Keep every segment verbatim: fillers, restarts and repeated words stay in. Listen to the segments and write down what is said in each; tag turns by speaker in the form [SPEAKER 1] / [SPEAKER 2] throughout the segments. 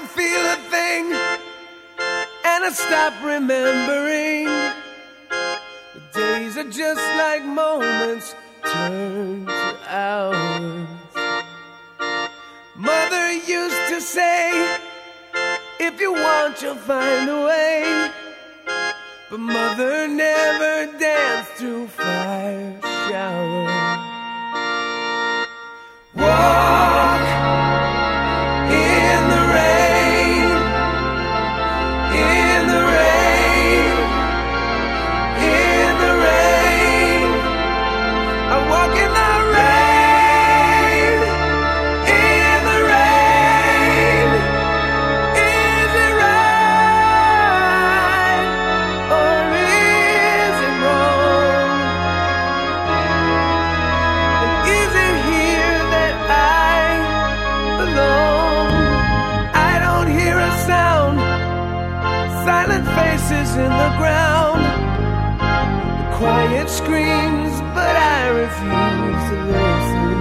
[SPEAKER 1] feel a thing, and I stop remembering. The days are just like moments turned to hours. Mother used to say, if you want, you'll find a way. But Mother never danced through fire showers. Walk in the rain, in the rain, in the rain. I walk in the rain, in the rain. Is it right or is it wrong? And is it here that I belong? I don't hear a sound, silent faces in the ground, the quiet screams, but I refuse to listen.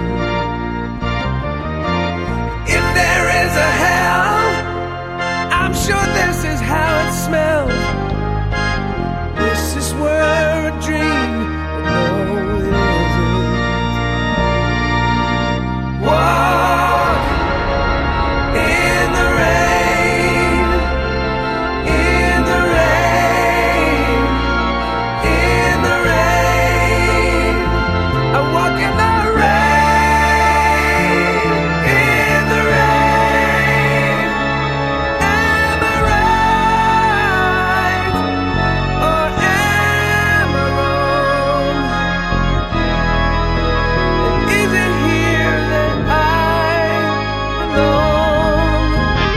[SPEAKER 1] If there is a hell, I'm sure this is how it smells. Wish this were a dream, but no, it isn't. Walk in the rain, in the rain, in the rain. I walk in the rain, in the rain. Am I right or am I wrong? And is it here that I belong?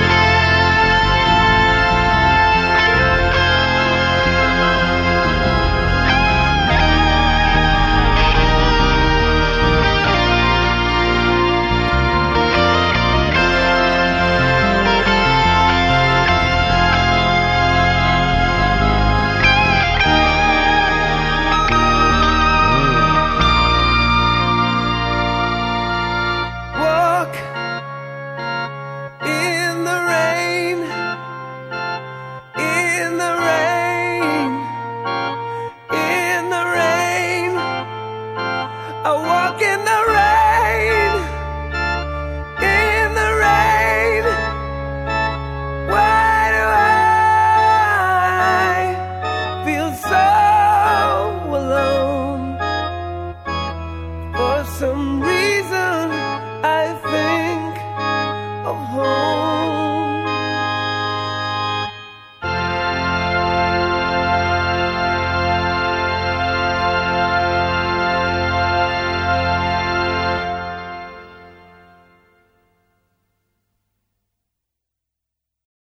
[SPEAKER 1] Walk in the rain, in the rain, in the rain. I walk in the rain, in the rain. Why do I feel so alone? For some reason